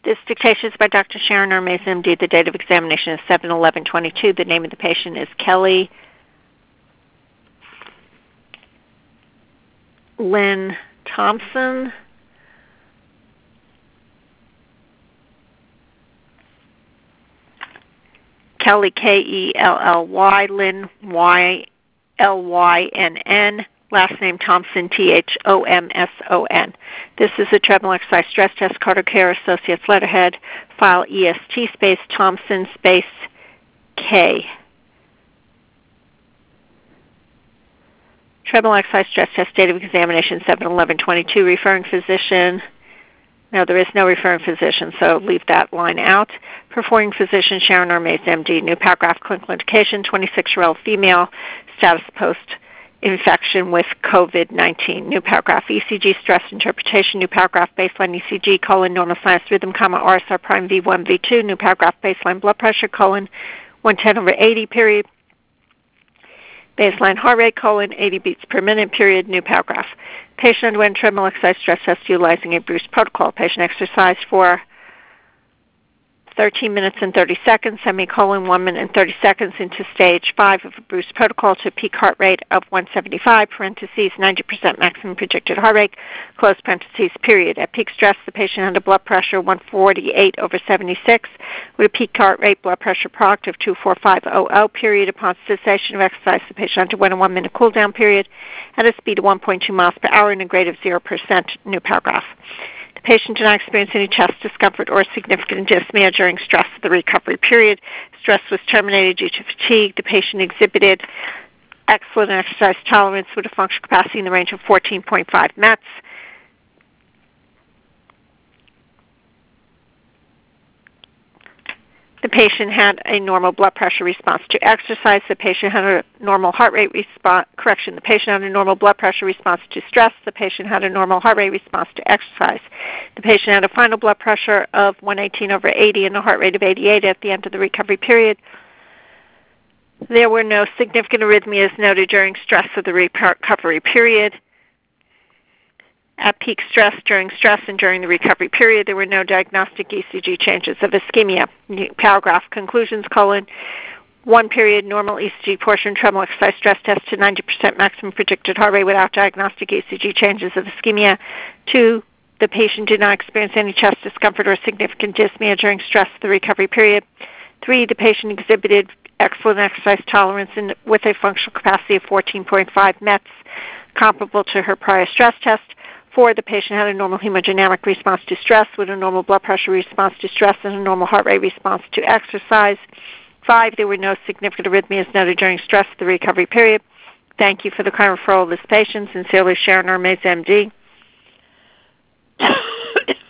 This dictation is by Dr. Sharon Hermes, MD. The date of examination is 7/11/22. The name of the patient is Kelly Lynn Thompson. Kelly, Kelly, Lynn, Lynn. Last name Thompson, Thomson. This is a treadmill exercise stress test, Carter Care Associates letterhead, file EST space Thompson space K. Treadmill exercise stress test, date of examination 7/11/22. Referring physician. No, there is no referring physician, so leave that line out. Performing physician Sharon Hermes, MD. New paragraph, clinical indication, 26-year-old female, status post-infection with COVID-19. New paragraph, ECG stress interpretation. New paragraph, baseline ECG, normal sinus rhythm, RSR prime V1, V2. New paragraph, baseline blood pressure, 110/80, period. Baseline heart rate, 80 beats per minute, period. New paragraph. Patient underwent treadmill exercise stress test utilizing a Bruce protocol. Patient exercised for 13 minutes and 30 seconds, 1 minute and 30 seconds into stage 5 of a Bruce protocol to peak heart rate of 175, parentheses, 90% maximum predicted heart rate, close parentheses, period. At peak stress, the patient had a blood pressure 148/76 with a peak heart rate blood pressure product of 24500, period. Upon cessation of exercise, the patient underwent a 1-minute cool down period at a speed of 1.2 miles per hour and a grade of 0%. New paragraph. The patient did not experience any chest discomfort or significant dyspnea during stress of the recovery period. Stress was terminated due to fatigue. The patient exhibited excellent exercise tolerance with a functional capacity in the range of 14.5 METs. The patient had a normal blood pressure response to exercise. The patient had a normal heart rate response. The patient had a normal blood pressure response to stress. The patient had a normal heart rate response to exercise. The patient had a final blood pressure of 118/80 and a heart rate of 88 at the end of the recovery period. There were no significant arrhythmias noted during stress of the recovery period. At peak stress, during stress, and during the recovery period, there were no diagnostic ECG changes of ischemia. Paragraph, conclusions, 1 period, normal ECG portion, treadmill exercise stress test to 90% maximum predicted heart rate without diagnostic ECG changes of ischemia. 2, the patient did not experience any chest discomfort or significant dyspnea during stress of the recovery period. 3, the patient exhibited excellent exercise tolerance with a functional capacity of 14.5 METs, comparable to her prior stress test. 4, the patient had a normal hemodynamic response to stress with a normal blood pressure response to stress and a normal heart rate response to exercise. 5, there were no significant arrhythmias noted during stress of the recovery period. Thank you for the kind referral of this patient. Sincerely, Sharon Hermes, MD.